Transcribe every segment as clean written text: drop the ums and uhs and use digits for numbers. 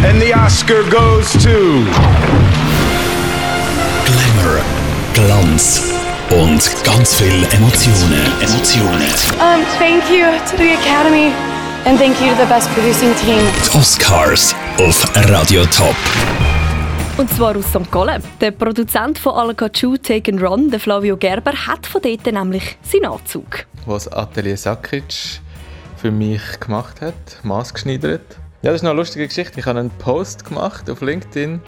And the Oscar goes to... Glamour, Glanz und ganz viel Emotionen. Thank you to the Academy and thank you to the Best Producing Team. Die Oscars auf Radio Top. Und zwar aus St. Gallen. Der Produzent von Alcaju Take and Run, der Flavio Gerber, hat von dort nämlich seinen Anzug. Was Atelier Sakic für mich gemacht hat, maßgeschneidert. Ja, das ist noch eine lustige Geschichte. Ich habe einen Post gemacht auf LinkedIn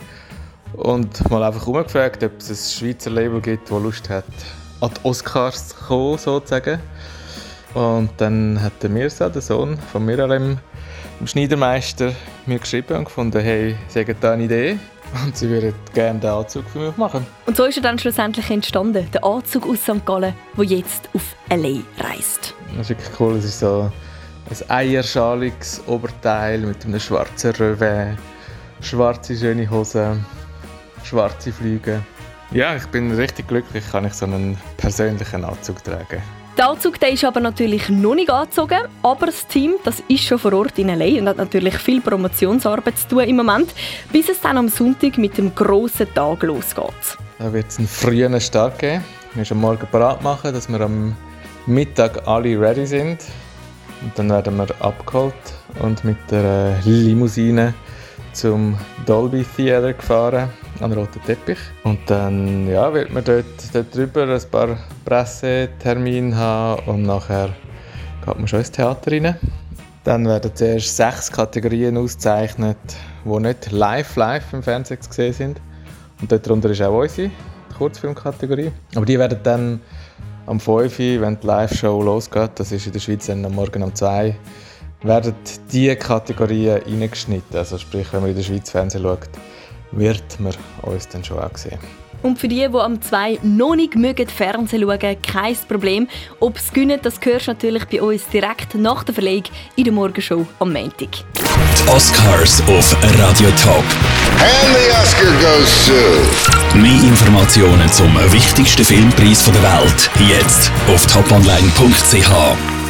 und mal einfach umgefragt, ob es ein Schweizer Label gibt, das Lust hat, an die Oscars zu kommen, sozusagen. Und dann hat der Mirza, der Sohn von Miralem, dem Schneidermeister, mir geschrieben und gefunden, hey, sie haben da eine Idee und sie würden gerne den Anzug für mich machen. Und so ist er dann schlussendlich entstanden, der Anzug aus St. Gallen, der jetzt auf L.A. reist. Das ist wirklich cool, es ist so ein eierschaliges Oberteil mit einem schwarzen Revers, schwarze schöne Hosen, schwarze Flüge. Ja, ich bin richtig glücklich, kann ich so einen persönlichen Anzug tragen. Der Anzug der ist aber natürlich noch nicht angezogen, aber das Team das ist schon vor Ort in L.A. und hat natürlich viel Promotionsarbeit zu tun im Moment, bis es dann am Sonntag mit dem grossen Tag losgeht. Da wird es einen frühen Start geben. Wir müssen am Morgen bereit machen, dass wir am Mittag alle ready sind. Und dann werden wir abgeholt und mit der Limousine zum Dolby Theater gefahren, an den roten Teppich. Und dann wird man dort drüber ein paar Pressetermine haben und nachher geht man schon ins Theater rein. Dann werden zuerst 6 Kategorien ausgezeichnet, die nicht live im Fernsehen zu sehen sind. Und darunter ist auch unsere Kurzfilmkategorie. Aber die werden dann am 5 Uhr, wenn die Live-Show losgeht, das ist in der Schweiz dann am Morgen um 2 Uhr, werden diese Kategorien reingeschnitten. Also sprich, wenn man in der Schweiz Fernsehen schaut, wird man uns dann schon auch sehen. Und für die am 2 noch nicht Fernsehen schauen mögen, kein Problem. Ob es gewinnen, das hörst du natürlich bei uns direkt nach der Verleihung in der Morgenshow am Montag. Die Oscars auf Radio Top. And the Oscar goes to... Mehr Informationen zum wichtigsten Filmpreis der Welt jetzt auf toponline.ch.